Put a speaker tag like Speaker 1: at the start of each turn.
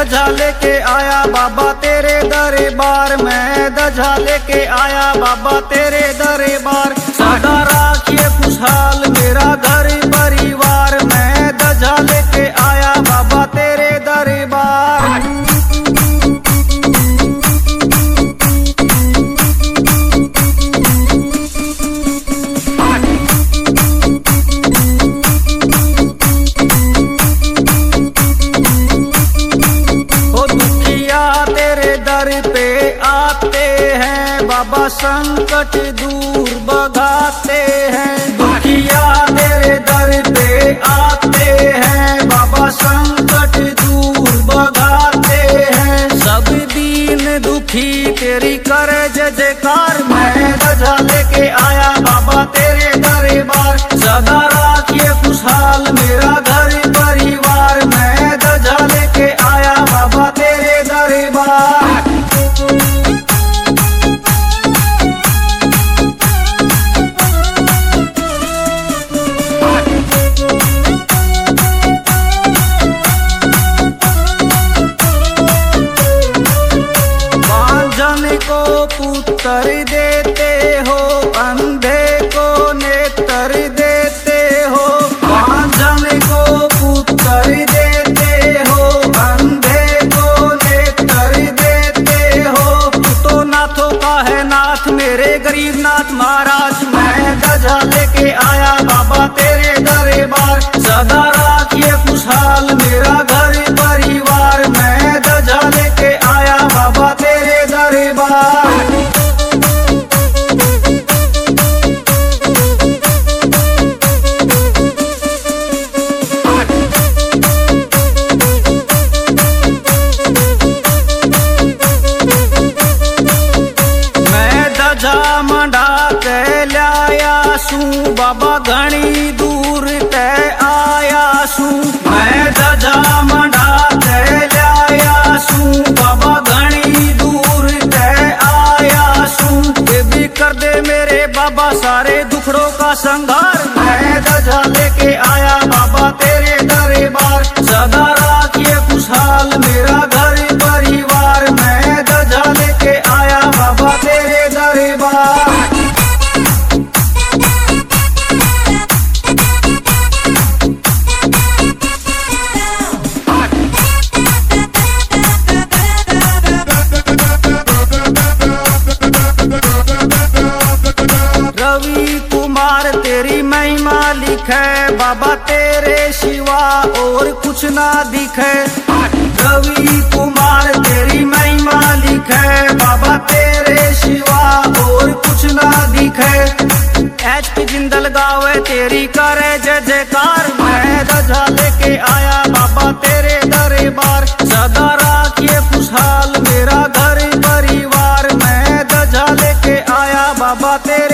Speaker 1: ध्वजा लेके आया बाबा तेरे दरबार, मैं ध्वजा लेके आया बाबा तेरे दरबार। सदा राखिए खुशहाल मेरा घर परिवार, मैं ध्वजा लेके आया बाबा तेरे दरबार। बाबा संकट दूर भगाते हैं, दुखिया तेरे दर पे आते हैं, बाबा संकट दूर भगाते हैं। सब दीन दुखी तेरी करे जय जयकार, मैं ध्वजा लेके आया बाबा तेरे दरबार। सदा राखिए खुशहाल मेरा घर परिवार, मैं ध्वजा लेके आया बाबा तेरे दरबार। को पुत्र देते हो, अंधे को नेत्र देते हो, बांझन को पुत्र देते हो, अंधे को नेत्र देते हो। तू तो नाथों का है नाथ मेरे गरीब नाथ महाराज, मैं ध्वजा लेके आया बाबा तेरे दरबार। सदा राखिए खुशहाल मेरा घर परिवार, मैं ध्वजा लेके आया बाबा तेरे दरबार। मंडा के लाया सू बाबा घनी दूर ते आया सू, मैं ध्वजा मंडा के लाया सू बाबा घनी दूर ते आया सू। ये भी कर दे मेरे बाबा सारे दुखड़ों का संहार, मैं ध्वजा लेके आया बाबा तेरे दरबार। सदा राखिए खुशहाल मेरा घर परिवार, मैं ध्वजा लेके आया बाबा तेरे दरबार। रवि कुमार तेरी महिमा लिखे बाबा तेरे सिवा और कुछ ना दिखे। रवि कुमार तेरी महिमा लिखे बाबा तेरे सिवा और कुछ ना दिखे। HP जिंदल गावे तेरी करे जय जयकार, मैं ध्वजा लेके आया बाबा तेरे दरबार। सदा राखिए खुशहाल मेरा घर परिवार, मैं ध्वजा लेके आया बाबा तेरे